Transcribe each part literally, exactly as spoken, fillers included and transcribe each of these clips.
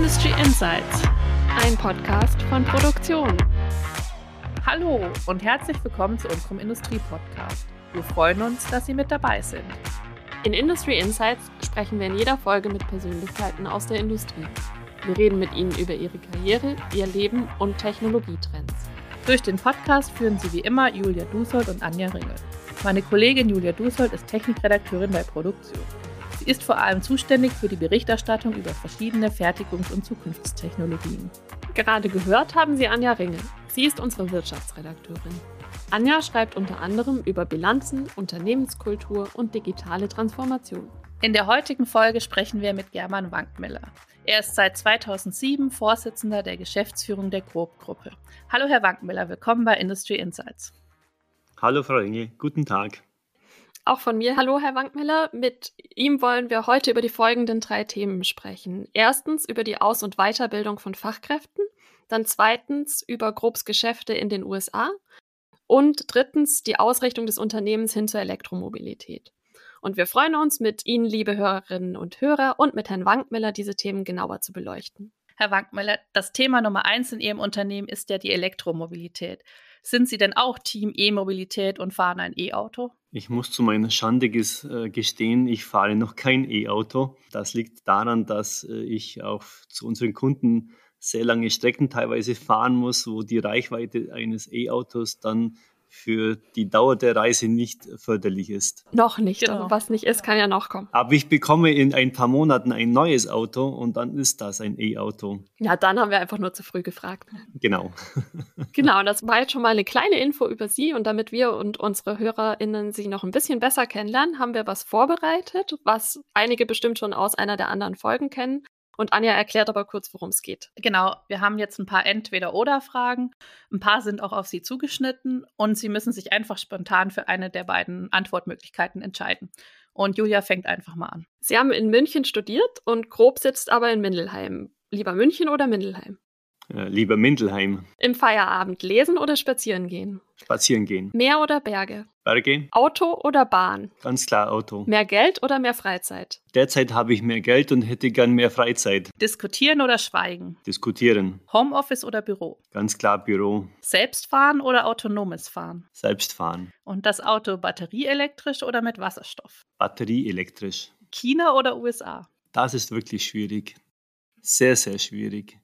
Industry Insights, ein Podcast von Produktion. Hallo und herzlich willkommen zu unserem Industrie-Podcast. Wir freuen uns, dass Sie mit dabei sind. In Industry Insights sprechen wir in jeder Folge mit Persönlichkeiten aus der Industrie. Wir reden mit ihnen über ihre Karriere, ihr Leben und Technologietrends. Durch den Podcast führen Sie wie immer Julia Dusold und Anja Ringel. Meine Kollegin Julia Dusold ist Technikredakteurin bei Produktion. Sie ist vor allem zuständig für die Berichterstattung über verschiedene Fertigungs- und Zukunftstechnologien. Gerade gehört haben Sie Anja Ringel. Sie ist unsere Wirtschaftsredakteurin. Anja schreibt unter anderem über Bilanzen, Unternehmenskultur und digitale Transformation. In der heutigen Folge sprechen wir mit German Wankmiller. Er ist seit zweitausendsieben Vorsitzender der Geschäftsführung der Grob-Gruppe. Hallo Herr Wankmiller, willkommen bei Industry Insights. Hallo Frau Ringel, guten Tag. Auch von mir, hallo Herr Wankmiller. Mit ihm wollen wir heute über die folgenden drei Themen sprechen. Erstens über die Aus- und Weiterbildung von Fachkräften, dann zweitens über Grobs Geschäfte in den U S A und drittens die Ausrichtung des Unternehmens hin zur Elektromobilität. Und wir freuen uns, mit Ihnen, liebe Hörerinnen und Hörer, und mit Herrn Wankmiller diese Themen genauer zu beleuchten. Herr Wankmiller, das Thema Nummer eins in Ihrem Unternehmen ist ja die Elektromobilität. Sind Sie denn auch Team E-Mobilität und fahren ein E-Auto? Ich muss zu meiner Schande ges- äh, gestehen, ich fahre noch kein E-Auto. Das liegt daran, dass äh, ich auch zu unseren Kunden sehr lange Strecken teilweise fahren muss, wo die Reichweite eines E-Autos dann für die Dauer der Reise nicht förderlich ist. Noch nicht, Genau. aber was nicht ist, kann ja noch kommen. Aber ich bekomme in ein paar Monaten ein neues Auto und dann ist das ein E-Auto. Ja, dann haben wir einfach nur zu früh gefragt. Genau. Genau, das war jetzt schon mal eine kleine Info über Sie, und damit wir und unsere HörerInnen Sie noch ein bisschen besser kennenlernen, haben wir was vorbereitet, was einige bestimmt schon aus einer der anderen Folgen kennen. Und Anja erklärt aber kurz, worum es geht. Genau, wir haben jetzt ein paar Entweder-Oder-Fragen. Ein paar sind auch auf Sie zugeschnitten und Sie müssen sich einfach spontan für eine der beiden Antwortmöglichkeiten entscheiden. Und Julia fängt einfach mal an. Sie haben in München studiert und Grob sitzt aber in Mindelheim. Lieber München oder Mindelheim? Äh, lieber Mindelheim. Im Feierabend lesen oder spazieren gehen? Spazieren gehen. Meer oder Berge? Berge. Auto oder Bahn? Ganz klar Auto. Mehr Geld oder mehr Freizeit? Derzeit habe ich mehr Geld und hätte gern mehr Freizeit. Diskutieren oder schweigen? Diskutieren. Homeoffice oder Büro? Ganz klar Büro. Selbstfahren oder autonomes Fahren? Selbst fahren. Und das Auto batterieelektrisch oder mit Wasserstoff? Batterieelektrisch. China oder U S A? Das ist wirklich schwierig. Sehr, sehr schwierig.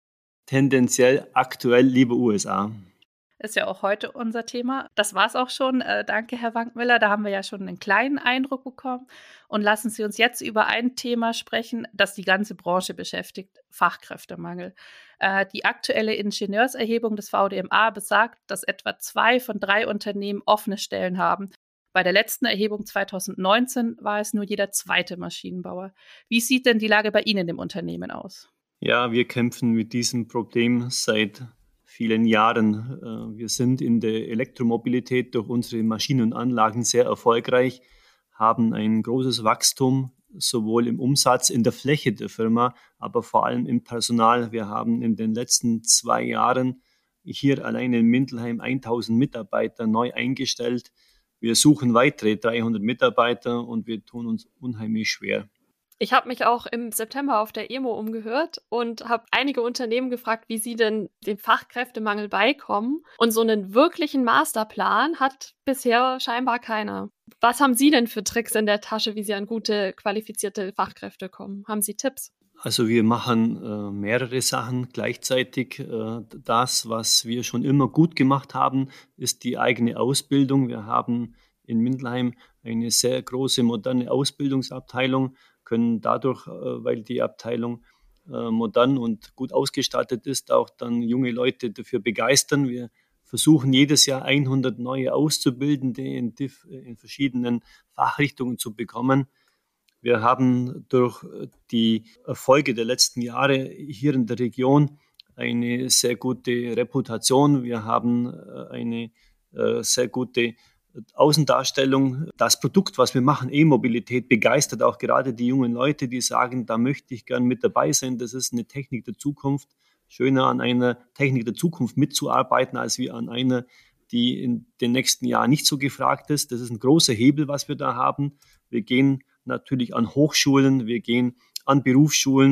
Tendenziell aktuell lieber U S A. Ist ja auch heute unser Thema. Das war's auch schon. Äh, danke, Herr Wankmiller. Da haben wir ja schon einen kleinen Eindruck bekommen. Und lassen Sie uns jetzt über ein Thema sprechen, das die ganze Branche beschäftigt: Fachkräftemangel. Äh, die aktuelle Ingenieurserhebung des V D M A besagt, dass etwa zwei von drei Unternehmen offene Stellen haben. Bei der letzten Erhebung zweitausendneunzehn war es nur jeder zweite Maschinenbauer. Wie sieht denn die Lage bei Ihnen im Unternehmen aus? Ja, wir kämpfen mit diesem Problem seit vielen Jahren. Wir sind in der Elektromobilität durch unsere Maschinen und Anlagen sehr erfolgreich, haben ein großes Wachstum, sowohl im Umsatz, in der Fläche der Firma, aber vor allem im Personal. Wir haben in den letzten zwei Jahren hier allein in Mindelheim tausend Mitarbeiter neu eingestellt. Wir suchen weitere dreihundert Mitarbeiter und wir tun uns unheimlich schwer. Ich habe mich auch im September auf der E M O umgehört und habe einige Unternehmen gefragt, wie sie denn dem Fachkräftemangel beikommen. Und so einen wirklichen Masterplan hat bisher scheinbar keiner. Was haben Sie denn für Tricks in der Tasche, wie Sie an gute, qualifizierte Fachkräfte kommen? Haben Sie Tipps? Also wir machen äh, mehrere Sachen gleichzeitig. Äh, das, was wir schon immer gut gemacht haben, ist die eigene Ausbildung. Wir haben in Mindelheim eine sehr große, moderne Ausbildungsabteilung, können dadurch, weil die Abteilung modern und gut ausgestattet ist, auch dann junge Leute dafür begeistern. Wir versuchen jedes Jahr hundert neue Auszubildende in, in verschiedenen Fachrichtungen zu bekommen. Wir haben durch die Erfolge der letzten Jahre hier in der Region eine sehr gute Reputation. Wir haben eine sehr gute Außendarstellung. Das Produkt, was wir machen, E-Mobilität, begeistert auch gerade die jungen Leute, die sagen, da möchte ich gern mit dabei sein. Das ist eine Technik der Zukunft. Schöner an einer Technik der Zukunft mitzuarbeiten, als wie an einer, die in den nächsten Jahren nicht so gefragt ist. Das ist ein großer Hebel, was wir da haben. Wir gehen natürlich an Hochschulen, wir gehen an Berufsschulen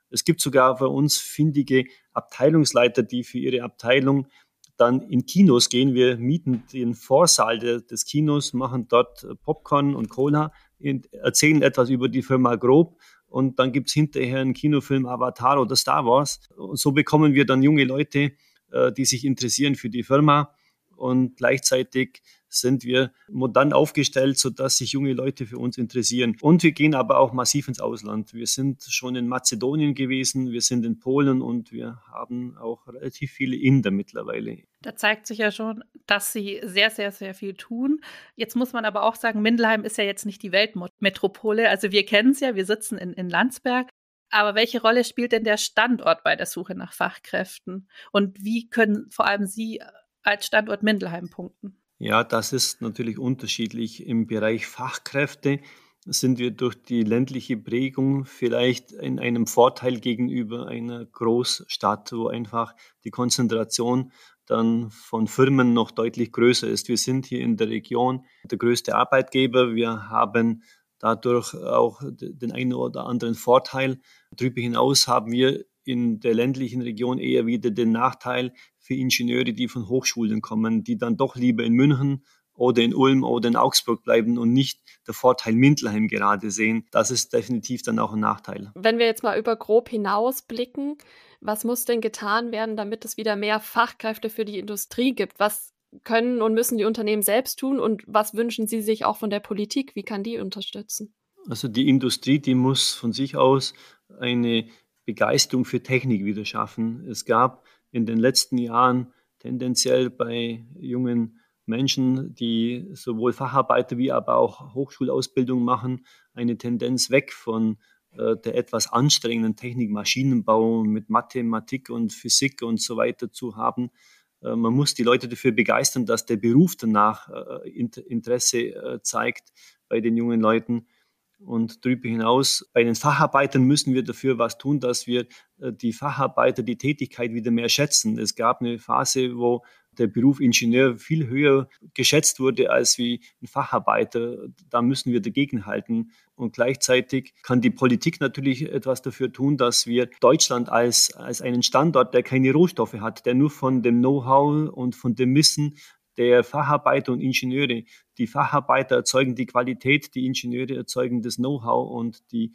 Es gibt sogar bei uns findige Abteilungsleiter, die für ihre Abteilung dann in Kinos gehen. Wir mieten den Vorsaal de, des Kinos, machen dort Popcorn und Cola, erzählen etwas über die Firma Grob und dann gibt es hinterher einen Kinofilm Avatar oder Star Wars. Und so bekommen wir dann junge Leute, äh, die sich interessieren für die Firma und gleichzeitig sind wir modern aufgestellt, sodass sich junge Leute für uns interessieren. Und wir gehen aber auch massiv ins Ausland. Wir sind schon in Mazedonien gewesen, wir sind in Polen und wir haben auch relativ viele Inder mittlerweile. Da zeigt sich ja schon, dass Sie sehr, sehr, sehr viel tun. Jetzt muss man aber auch sagen, Mindelheim ist ja jetzt nicht die Weltmetropole. Also wir kennen es ja, wir sitzen in, in Landsberg. Aber welche Rolle spielt denn der Standort bei der Suche nach Fachkräften? Und wie können vor allem Sie als Standort Mindelheim punkten? Ja, das ist natürlich unterschiedlich. Im Bereich Fachkräfte sind wir durch die ländliche Prägung vielleicht in einem Vorteil gegenüber einer Großstadt, wo einfach die Konzentration dann von Firmen noch deutlich größer ist. Wir sind hier in der Region der größte Arbeitgeber. Wir haben dadurch auch den einen oder anderen Vorteil. Darüber hinaus haben wir in der ländlichen Region eher wieder den Nachteil für Ingenieure, die von Hochschulen kommen, die dann doch lieber in München oder in Ulm oder in Augsburg bleiben und nicht der Vorteil Mindelheim gerade sehen. Das ist definitiv dann auch ein Nachteil. Wenn wir jetzt mal über Grob hinaus blicken, was muss denn getan werden, damit es wieder mehr Fachkräfte für die Industrie gibt? Was können und müssen die Unternehmen selbst tun und was wünschen Sie sich auch von der Politik? Wie kann die unterstützen? Also die Industrie, die muss von sich aus eine Begeisterung für Technik wieder schaffen. Es gab in den letzten Jahren tendenziell bei jungen Menschen, die sowohl Facharbeiter wie aber auch Hochschulausbildung machen, eine Tendenz weg von äh, der etwas anstrengenden Technik, Maschinenbau mit Mathematik und Physik und so weiter zu haben. Äh, man muss die Leute dafür begeistern, dass der Beruf danach äh, Interesse äh, zeigt bei den jungen Leuten. Und darüber hinaus, bei den Facharbeitern müssen wir dafür was tun, dass wir äh, die Facharbeiter, die Tätigkeit wieder mehr schätzen. Es gab eine Phase, wo der Beruf Ingenieur viel höher geschätzt wurde als wie ein Facharbeiter. Da müssen wir dagegenhalten. Und gleichzeitig kann die Politik natürlich etwas dafür tun, dass wir Deutschland als, als einen Standort, der keine Rohstoffe hat, der nur von dem Know-how und von dem Wissen der Facharbeiter und Ingenieure. Die Facharbeiter erzeugen die Qualität, die Ingenieure erzeugen das Know-how und die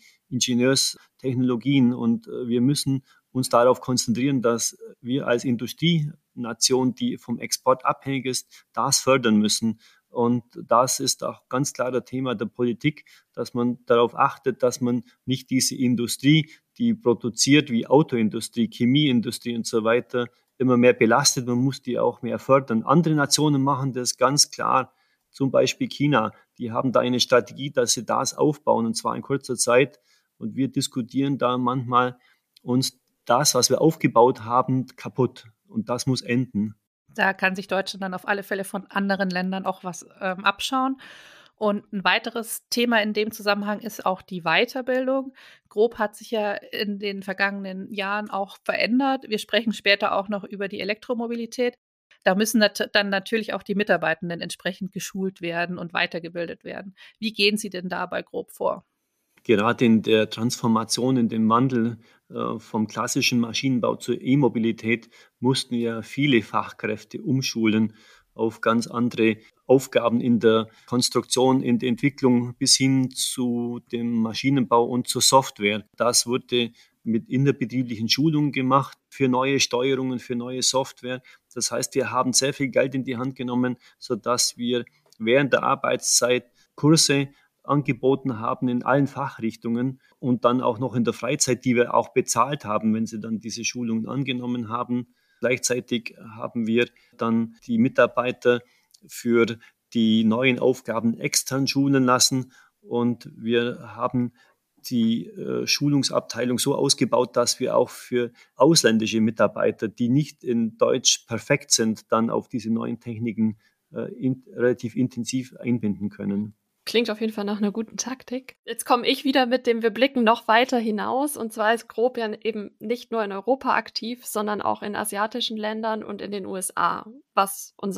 Ingenieurstechnologien. Und wir müssen uns darauf konzentrieren, dass wir als Industrienation, die vom Export abhängig ist, das fördern müssen. Und das ist auch ganz klar das Thema der Politik, dass man darauf achtet, dass man nicht diese Industrie, die produziert wie Autoindustrie, Chemieindustrie und so weiter, immer mehr belastet. Man muss die auch mehr fördern. Andere Nationen machen das ganz klar, zum Beispiel China. Die haben da eine Strategie, dass sie das aufbauen, und zwar in kurzer Zeit. Und wir diskutieren da manchmal uns das, was wir aufgebaut haben, kaputt. Und das muss enden. Da kann sich Deutschland dann auf alle Fälle von anderen Ländern auch was ähm, abschauen. Und ein weiteres Thema in dem Zusammenhang ist auch die Weiterbildung. Grob hat sich ja in den vergangenen Jahren auch verändert. Wir sprechen später auch noch über die Elektromobilität. Da müssen nat- dann natürlich auch die Mitarbeitenden entsprechend geschult werden und weitergebildet werden. Wie gehen Sie denn da bei Grob vor? Gerade in der Transformation, in dem Wandel äh, vom klassischen Maschinenbau zur E-Mobilität mussten ja viele Fachkräfte umschulen auf ganz andere Aufgaben in der Konstruktion, in der Entwicklung bis hin zu dem Maschinenbau und zur Software. Das wurde mit innerbetrieblichen Schulungen gemacht für neue Steuerungen, für neue Software. Das heißt, wir haben sehr viel Geld in die Hand genommen, sodass wir während der Arbeitszeit Kurse angeboten haben in allen Fachrichtungen und dann auch noch in der Freizeit, die wir auch bezahlt haben, wenn sie dann diese Schulungen angenommen haben. Gleichzeitig haben wir dann die Mitarbeiter für die neuen Aufgaben extern schulen lassen und wir haben die äh, Schulungsabteilung so ausgebaut, dass wir auch für ausländische Mitarbeiter, die nicht in Deutsch perfekt sind, dann auf diese neuen Techniken äh, in, relativ intensiv einbinden können. Klingt auf jeden Fall nach einer guten Taktik. Jetzt komme ich wieder mit dem, wir blicken noch weiter hinaus. Und zwar ist Grob ja eben nicht nur in Europa aktiv, sondern auch in asiatischen Ländern und in den U S A, was unser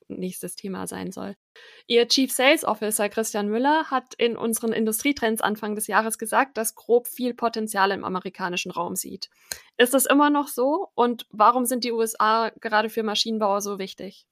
nächstes Thema sein soll. Ihr Chief Sales Officer Christian Müller hat in unseren Industrietrends Anfang des Jahres gesagt, dass Grob viel Potenzial im amerikanischen Raum sieht. Ist das immer noch so? Und warum sind die U S A gerade für Maschinenbauer so wichtig?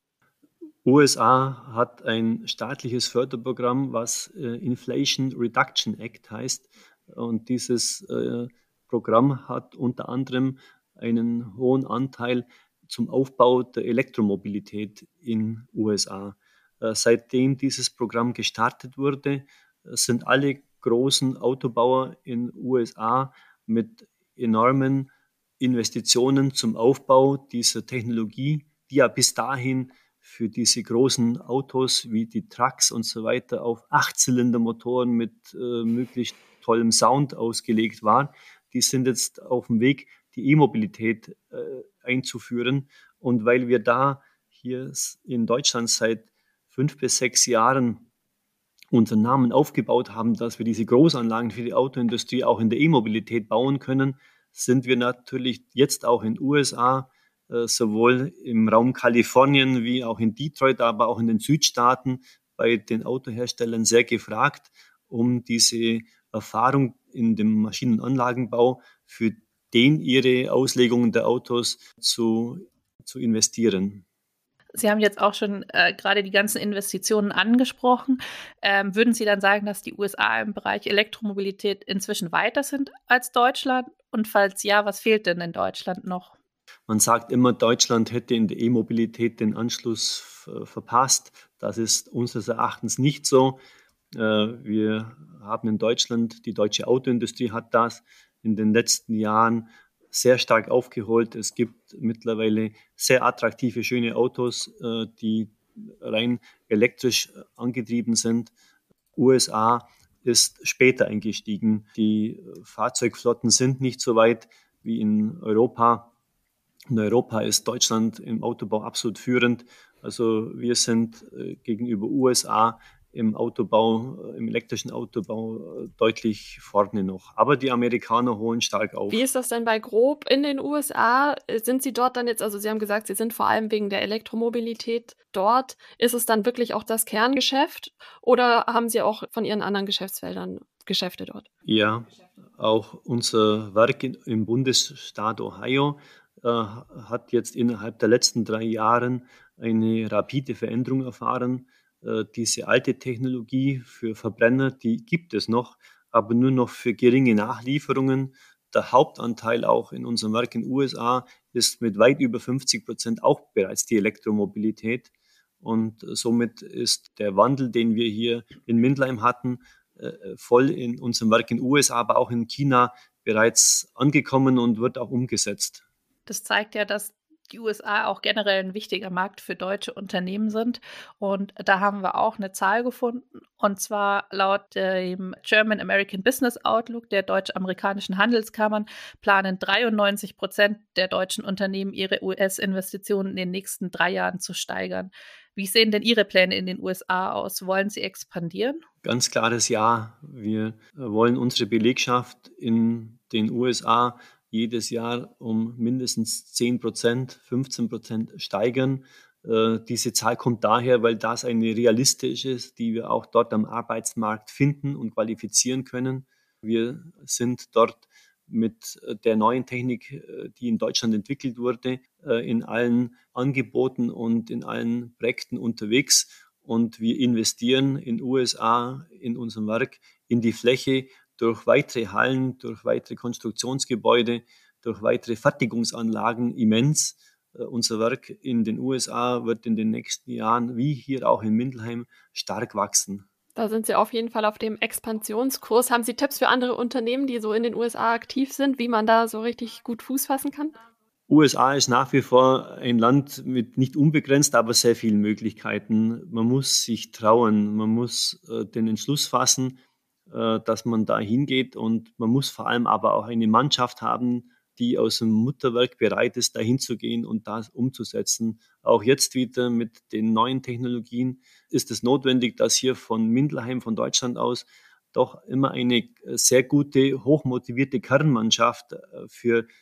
U S A hat ein staatliches Förderprogramm, was äh, Inflation Reduction Act heißt. Und dieses äh, Programm hat unter anderem einen hohen Anteil zum Aufbau der Elektromobilität in U S A. Äh, seitdem dieses Programm gestartet wurde, sind alle großen Autobauer in U S A mit enormen Investitionen zum Aufbau dieser Technologie, die ja bis dahin für diese großen Autos wie die Trucks und so weiter auf Achtzylindermotoren mit äh, möglichst tollem Sound ausgelegt waren. Die sind jetzt auf dem Weg, die E-Mobilität äh, einzuführen. Und weil wir da hier in Deutschland seit fünf bis sechs Jahren unseren Namen aufgebaut haben, dass wir diese Großanlagen für die Autoindustrie auch in der E-Mobilität bauen können, sind wir natürlich jetzt auch in den U S A, äh, sowohl im Raum Kalifornien wie auch in Detroit, aber auch in den Südstaaten bei den Autoherstellern sehr gefragt, um diese Erfahrung in dem Maschinen- und Anlagenbau für den ihre Auslegungen der Autos zu, zu investieren. Sie haben jetzt auch schon äh, gerade die ganzen Investitionen angesprochen. Ähm, würden Sie dann sagen, dass die U S A im Bereich Elektromobilität inzwischen weiter sind als Deutschland? Und falls ja, was fehlt denn in Deutschland noch? Man sagt immer, Deutschland hätte in der E-Mobilität den Anschluss f- verpasst. Das ist unseres Erachtens nicht so. Äh, wir haben in Deutschland, die deutsche Autoindustrie hat das in den letzten Jahren sehr stark aufgeholt. Es gibt mittlerweile sehr attraktive, schöne Autos, äh, die rein elektrisch angetrieben sind. U S A ist später eingestiegen. Die Fahrzeugflotten sind nicht so weit wie in Europa. In Europa ist Deutschland im Autobau absolut führend. Also wir sind äh, gegenüber U S A im Autobau, im elektrischen Autobau äh, deutlich vorne noch. Aber die Amerikaner holen stark auf. Wie ist das denn bei Grob in den U S A? Sind Sie dort dann jetzt, also Sie haben gesagt, Sie sind vor allem wegen der Elektromobilität dort. Ist es dann wirklich auch das Kerngeschäft oder haben Sie auch von Ihren anderen Geschäftsfeldern Geschäfte dort? Ja, auch unser Werk in, im Bundesstaat Ohio äh, hat jetzt innerhalb der letzten drei Jahre eine rapide Veränderung erfahren. Äh, diese alte Technologie für Verbrenner, die gibt es noch, aber nur noch für geringe Nachlieferungen. Der Hauptanteil auch in unserem Werk in den U S A ist mit weit über fünfzig Prozent auch bereits die Elektromobilität. Und somit ist der Wandel, den wir hier in Mindlheim hatten, voll in unserem Werk in den U S A, aber auch in China bereits angekommen und wird auch umgesetzt. Das zeigt ja, dass die U S A auch generell ein wichtiger Markt für deutsche Unternehmen sind. Und da haben wir auch eine Zahl gefunden. Und zwar laut dem German American Business Outlook der deutsch-amerikanischen Handelskammern planen dreiundneunzig Prozent der deutschen Unternehmen ihre U S-Investitionen in den nächsten drei Jahren zu steigern. Wie sehen denn Ihre Pläne in den U S A aus? Wollen Sie expandieren? Ganz klares Ja. Wir wollen unsere Belegschaft in den U S A jedes Jahr um mindestens zehn Prozent, fünfzehn Prozent steigern. Äh, diese Zahl kommt daher, weil das eine realistische ist, die wir auch dort am Arbeitsmarkt finden und qualifizieren können. Wir sind dort mit der neuen Technik, die in Deutschland entwickelt wurde, in allen Angeboten und in allen Projekten unterwegs. Und wir investieren in U S A, in unserem Werk, in die Fläche durch weitere Hallen, durch weitere Konstruktionsgebäude, durch weitere Fertigungsanlagen immens. Unser Werk in den U S A wird in den nächsten Jahren, wie hier auch in Mindlheim, stark wachsen. Da sind Sie auf jeden Fall auf dem Expansionskurs. Haben Sie Tipps für andere Unternehmen, die so in den U S A aktiv sind, wie man da so richtig gut Fuß fassen kann? U S A ist nach wie vor ein Land mit nicht unbegrenzt, aber sehr vielen Möglichkeiten. Man muss sich trauen, man muss äh, den Entschluss fassen, äh, dass man da hingeht, und man muss vor allem aber auch eine Mannschaft haben, die aus dem Mutterwerk bereit ist, dahin zu gehen und das umzusetzen. Auch jetzt wieder mit den neuen Technologien ist es notwendig, dass hier von Mindlheim, von Deutschland aus, doch immer eine sehr gute, hochmotivierte Kernmannschaft für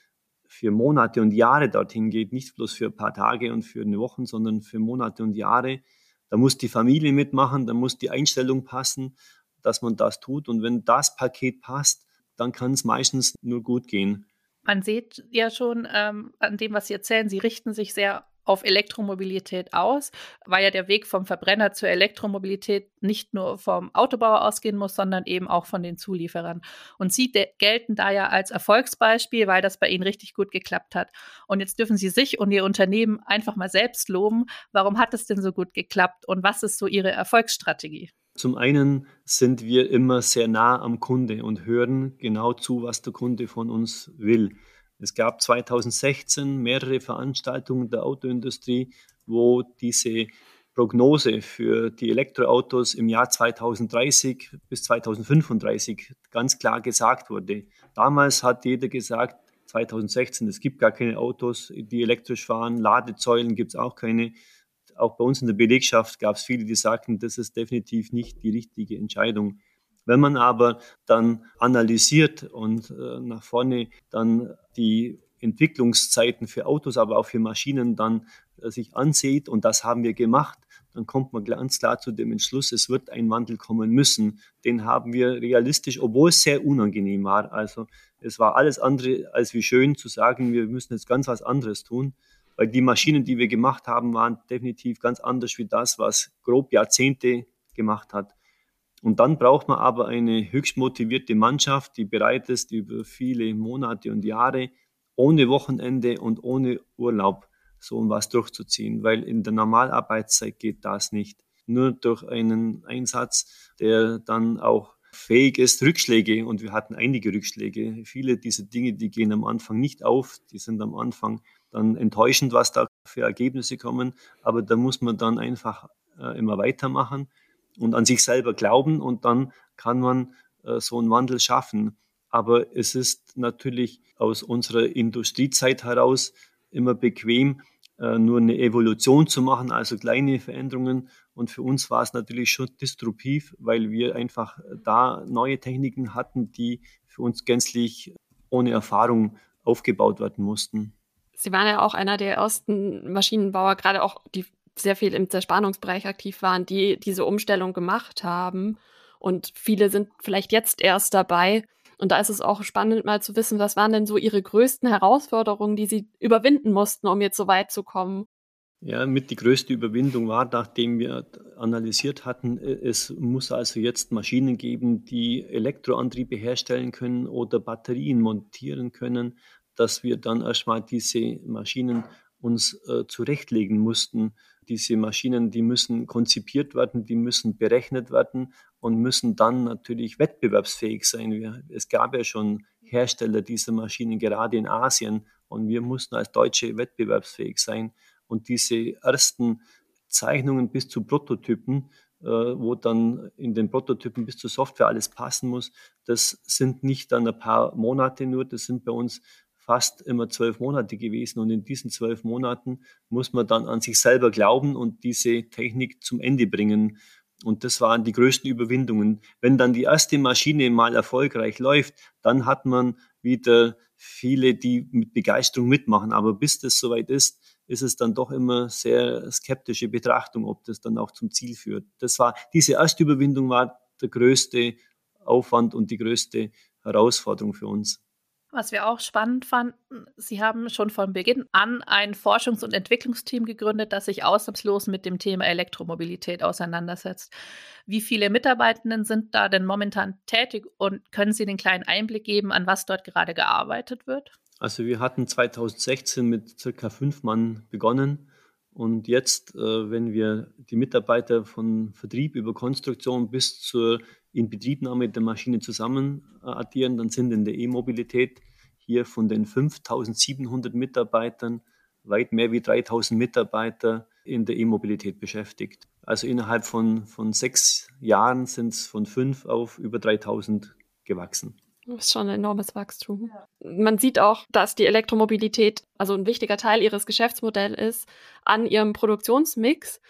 für Monate und Jahre dorthin geht, nicht bloß für ein paar Tage und für eine Woche, sondern für Monate und Jahre. Da muss die Familie mitmachen, da muss die Einstellung passen, dass man das tut. Und wenn das Paket passt, dann kann es meistens nur gut gehen. Man sieht ja schon ähm, an dem, was Sie erzählen, Sie richten sich sehr auf Elektromobilität aus, weil ja der Weg vom Verbrenner zur Elektromobilität nicht nur vom Autobauer ausgehen muss, sondern eben auch von den Zulieferern. Und Sie de- gelten da ja als Erfolgsbeispiel, weil das bei Ihnen richtig gut geklappt hat. Und jetzt dürfen Sie sich und Ihr Unternehmen einfach mal selbst loben. Warum hat es denn so gut geklappt und was ist so Ihre Erfolgsstrategie? Zum einen sind wir immer sehr nah am Kunde und hören genau zu, was der Kunde von uns will. Es gab zweitausendsechzehn mehrere Veranstaltungen der Autoindustrie, wo diese Prognose für die Elektroautos im Jahr zweitausenddreißig bis zweitausendfünfunddreißig ganz klar gesagt wurde. Damals hat jeder gesagt, zweitausendsechzehn, es gibt gar keine Autos, die elektrisch fahren, Ladesäulen gibt es auch keine. Auch bei uns in der Belegschaft gab es viele, die sagten, das ist definitiv nicht die richtige Entscheidung. Wenn man aber dann analysiert und äh, nach vorne dann die Entwicklungszeiten für Autos, aber auch für Maschinen dann äh, sich ansieht, und das haben wir gemacht, dann kommt man ganz klar zu dem Entschluss, es wird ein Wandel kommen müssen. Den haben wir realistisch, obwohl es sehr unangenehm war. Also es war alles andere als wie schön zu sagen, wir müssen jetzt ganz was anderes tun, weil die Maschinen, die wir gemacht haben, waren definitiv ganz anders wie das, was grob Jahrzehnte gemacht hat. Und dann braucht man aber eine höchst motivierte Mannschaft, die bereit ist, über viele Monate und Jahre ohne Wochenende und ohne Urlaub so was durchzuziehen, weil in der Normalarbeitszeit geht das nicht. Nur durch einen Einsatz, der dann auch fähig ist, Rückschläge, und wir hatten einige Rückschläge. Viele dieser Dinge, die gehen am Anfang nicht auf, die sind am Anfang dann enttäuschend, was da für Ergebnisse kommen, aber da muss man dann einfach äh, immer weitermachen und an sich selber glauben, und dann kann man äh, so einen Wandel schaffen. Aber es ist natürlich aus unserer Industriezeit heraus immer bequem, äh, nur eine Evolution zu machen, also kleine Veränderungen. Und für uns war es natürlich schon disruptiv, weil wir einfach da neue Techniken hatten, die für uns gänzlich ohne Erfahrung aufgebaut werden mussten. Sie waren ja auch einer der ersten Maschinenbauer, gerade auch die sehr viel im Zerspannungsbereich aktiv waren, die diese Umstellung gemacht haben. Und viele sind vielleicht jetzt erst dabei. Und da ist es auch spannend, mal zu wissen, was waren denn so Ihre größten Herausforderungen, die Sie überwinden mussten, um jetzt so weit zu kommen? Ja, mit die größte Überwindung war, nachdem wir analysiert hatten, es muss also jetzt Maschinen geben, die Elektroantriebe herstellen können oder Batterien montieren können, dass wir dann erstmal diese Maschinen uns äh, zurechtlegen mussten. Diese Maschinen, die müssen konzipiert werden, die müssen berechnet werden und müssen dann natürlich wettbewerbsfähig sein. Wir, es gab ja schon Hersteller dieser Maschinen, gerade in Asien, und wir mussten als Deutsche wettbewerbsfähig sein. Und diese ersten Zeichnungen bis zu Prototypen, äh, wo dann in den Prototypen bis zur Software alles passen muss, das sind nicht dann ein paar Monate nur, das sind bei uns fast immer zwölf Monate gewesen. Und in diesen zwölf Monaten muss man dann an sich selber glauben und diese Technik zum Ende bringen. Und das waren die größten Überwindungen. Wenn dann die erste Maschine mal erfolgreich läuft, dann hat man wieder viele, die mit Begeisterung mitmachen. Aber bis das soweit ist, ist es dann doch immer sehr skeptische Betrachtung, ob das dann auch zum Ziel führt. Das war, diese erste Überwindung war der größte Aufwand und die größte Herausforderung für uns. Was wir auch spannend fanden, Sie haben schon von Beginn an ein Forschungs- und Entwicklungsteam gegründet, das sich ausnahmslos mit dem Thema Elektromobilität auseinandersetzt. Wie viele Mitarbeitenden sind da denn momentan tätig und können Sie den kleinen Einblick geben, an was dort gerade gearbeitet wird? Also wir hatten zweitausendsechzehn mit circa fünf Mann begonnen, und jetzt, äh, wenn wir die Mitarbeiter von Vertrieb über Konstruktion bis zur Inbetriebnahme der Maschine zusammen äh, addieren, dann sind in der E-Mobilität hier von den fünftausendsiebenhundert Mitarbeitern weit mehr wie dreitausend Mitarbeiter in der E-Mobilität beschäftigt. Also innerhalb von, von sechs Jahren sind es von fünf auf über dreitausend gewachsen. Das ist schon ein enormes Wachstum. Ja. Man sieht auch, dass die Elektromobilität also ein wichtiger Teil ihres Geschäftsmodells ist an ihrem Produktionsmix.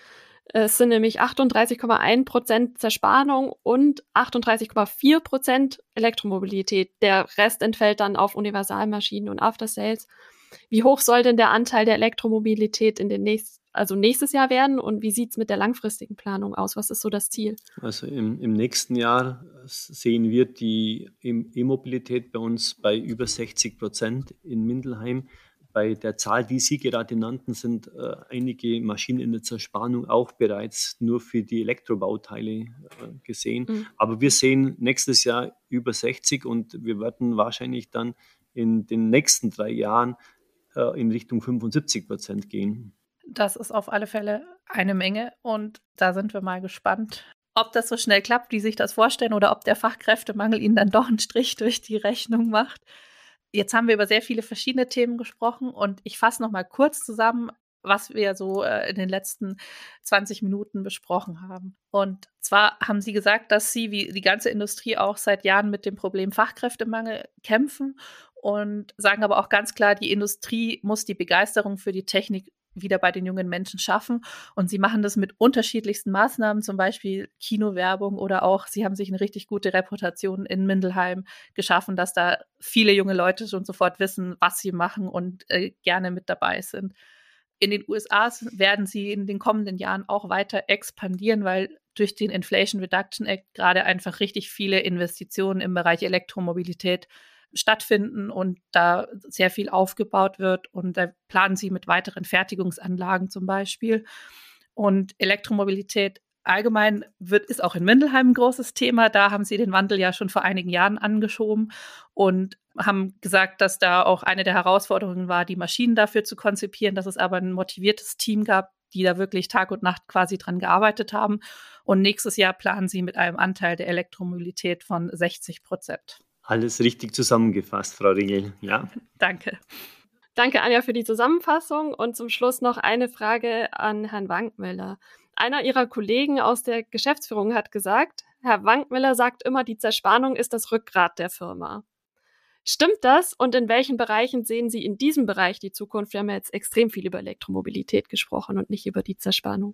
Es sind nämlich achtunddreißig Komma eins Prozent Zerspannung und achtunddreißig Komma vier Prozent Elektromobilität. Der Rest entfällt dann auf Universalmaschinen und After-Sales. Wie hoch soll denn der Anteil der Elektromobilität in den nächsten, also nächstes Jahr werden und wie sieht es mit der langfristigen Planung aus? Was ist so das Ziel? Also im, im nächsten Jahr sehen wir die E-Mobilität bei uns bei über sechzig Prozent in Mindelheim. Bei der Zahl, die Sie gerade nannten, sind äh, einige Maschinen in der Zerspannung auch bereits nur für die Elektrobauteile äh, gesehen. Mhm. Aber wir sehen nächstes Jahr über sechzig und wir werden wahrscheinlich dann in den nächsten drei Jahren äh, in Richtung fünfundsiebzig Prozent gehen. Das ist auf alle Fälle eine Menge und da sind wir mal gespannt, ob das so schnell klappt, wie sich das vorstellen oder ob der Fachkräftemangel ihnen dann doch einen Strich durch die Rechnung macht. Jetzt haben wir über sehr viele verschiedene Themen gesprochen und ich fasse noch mal kurz zusammen, was wir so äh, in den letzten zwanzig Minuten besprochen haben. Und zwar haben Sie gesagt, dass Sie wie die ganze Industrie auch seit Jahren mit dem Problem Fachkräftemangel kämpfen und sagen aber auch ganz klar, die Industrie muss die Begeisterung für die Technik wieder bei den jungen Menschen schaffen. Und sie machen das mit unterschiedlichsten Maßnahmen, zum Beispiel Kinowerbung oder auch, sie haben sich eine richtig gute Reputation in Mindelheim geschaffen, dass da viele junge Leute schon sofort wissen, was sie machen und äh, gerne mit dabei sind. In den U S A werden sie in den kommenden Jahren auch weiter expandieren, weil durch den Inflation Reduction Act gerade einfach richtig viele Investitionen im Bereich Elektromobilität stattfinden und da sehr viel aufgebaut wird und da planen sie mit weiteren Fertigungsanlagen zum Beispiel. Und Elektromobilität allgemein wird, ist auch in Mindelheim ein großes Thema. Da haben sie den Wandel ja schon vor einigen Jahren angeschoben und haben gesagt, dass da auch eine der Herausforderungen war, die Maschinen dafür zu konzipieren, dass es aber ein motiviertes Team gab, die da wirklich Tag und Nacht quasi dran gearbeitet haben. Und nächstes Jahr planen sie mit einem Anteil der Elektromobilität von sechzig Prozent. Alles richtig zusammengefasst, Frau Ringel. Ja. Danke. Danke, Anja, für die Zusammenfassung. Und zum Schluss noch eine Frage an Herrn Wankmüller. Einer Ihrer Kollegen aus der Geschäftsführung hat gesagt, Herr Wankmüller sagt immer, die Zerspannung ist das Rückgrat der Firma. Stimmt das? Und in welchen Bereichen sehen Sie in diesem Bereich die Zukunft? Wir haben ja jetzt extrem viel über Elektromobilität gesprochen und nicht über die Zerspannung.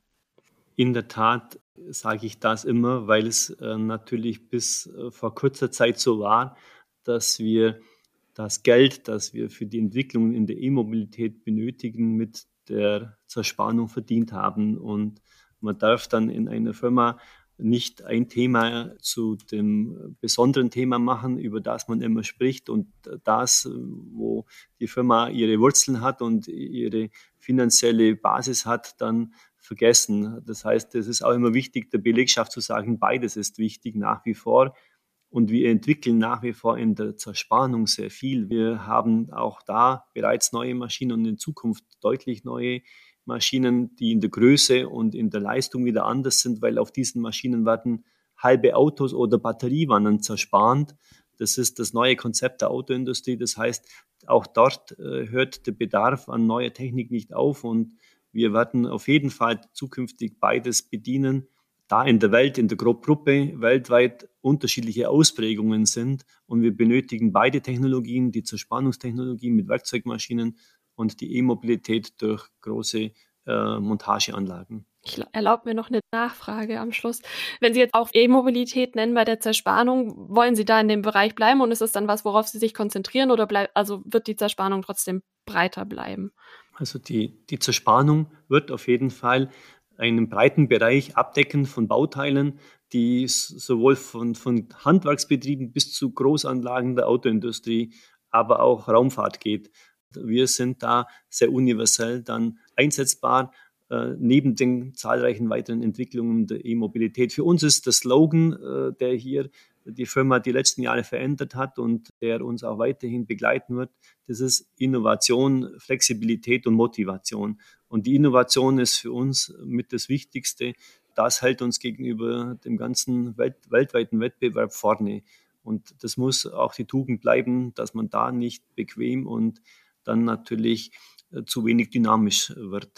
In der Tat sage ich das immer, weil es äh, natürlich bis äh, vor kurzer Zeit so war, dass wir das Geld, das wir für die Entwicklung in der E-Mobilität benötigen, mit der Zerspannung verdient haben. Und man darf dann in einer Firma nicht ein Thema zu dem besonderen Thema machen, über das man immer spricht und das, wo die Firma ihre Wurzeln hat und ihre finanzielle Basis hat, dann vergessen. Das heißt, es ist auch immer wichtig, der Belegschaft zu sagen, beides ist wichtig nach wie vor. Und wir entwickeln nach wie vor in der Zerspannung sehr viel. Wir haben auch da bereits neue Maschinen und in Zukunft deutlich neue Maschinen, die in der Größe und in der Leistung wieder anders sind, weil auf diesen Maschinen werden halbe Autos oder Batteriewannen zerspannt. Das ist das neue Konzept der Autoindustrie. Das heißt, auch dort äh, hört der Bedarf an neuer Technik nicht auf und wir werden auf jeden Fall zukünftig beides bedienen, da in der Welt, in der Gruppe weltweit unterschiedliche Ausprägungen sind und wir benötigen beide Technologien, die Zerspannungstechnologie mit Werkzeugmaschinen und die E-Mobilität durch große äh, Montageanlagen. Ich erlaube mir noch eine Nachfrage am Schluss. Wenn Sie jetzt auch E-Mobilität nennen bei der Zerspannung, wollen Sie da in dem Bereich bleiben und ist es dann was, worauf Sie sich konzentrieren oder bleib, also wird die Zerspannung trotzdem breiter bleiben? Also die, die Zerspannung wird auf jeden Fall einen breiten Bereich abdecken von Bauteilen, die sowohl von, von Handwerksbetrieben bis zu Großanlagen der Autoindustrie, aber auch Raumfahrt geht. Wir sind da sehr universell dann einsetzbar, äh, neben den zahlreichen weiteren Entwicklungen der E-Mobilität. Für uns ist der Slogan, äh, der hier die Firma die letzten Jahre verändert hat und der uns auch weiterhin begleiten wird, das ist Innovation, Flexibilität und Motivation. Und die Innovation ist für uns mit das Wichtigste. Das hält uns gegenüber dem ganzen Welt, weltweiten Wettbewerb vorne. Und das muss auch die Tugend bleiben, dass man da nicht bequem und dann natürlich zu wenig dynamisch wird.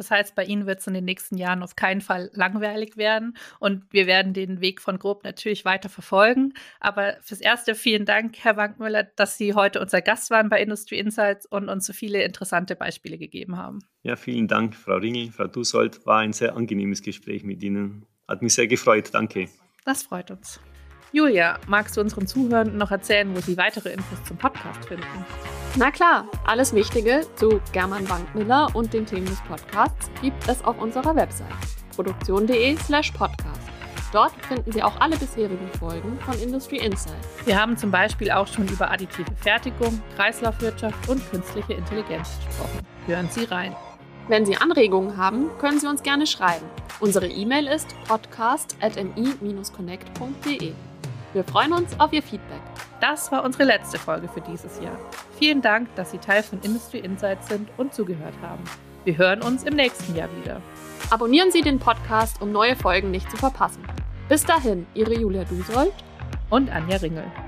Das heißt, bei Ihnen wird es in den nächsten Jahren auf keinen Fall langweilig werden und wir werden den Weg von Grob natürlich weiter verfolgen. Aber fürs Erste vielen Dank, Herr Wankmüller, dass Sie heute unser Gast waren bei Industry Insights und uns so viele interessante Beispiele gegeben haben. Ja, vielen Dank, Frau Ringel, Frau Dussold. War ein sehr angenehmes Gespräch mit Ihnen. Hat mich sehr gefreut. Danke. Das freut uns. Julia, magst du unseren Zuhörern noch erzählen, wo sie weitere Infos zum Podcast finden? Na klar, alles Wichtige zu German Wankmüller und den Themen des Podcasts gibt es auf unserer Website produktion.de slash podcast. Dort finden Sie auch alle bisherigen Folgen von Industry Insights. Wir haben zum Beispiel auch schon über additive Fertigung, Kreislaufwirtschaft und künstliche Intelligenz gesprochen. Hören Sie rein. Wenn Sie Anregungen haben, können Sie uns gerne schreiben. Unsere E-Mail ist podcast at m i dash connect punkt d e. Wir freuen uns auf Ihr Feedback. Das war unsere letzte Folge für dieses Jahr. Vielen Dank, dass Sie Teil von Industry Insights sind und zugehört haben. Wir hören uns im nächsten Jahr wieder. Abonnieren Sie den Podcast, um neue Folgen nicht zu verpassen. Bis dahin, Ihre Julia Dussold und Anja Ringel.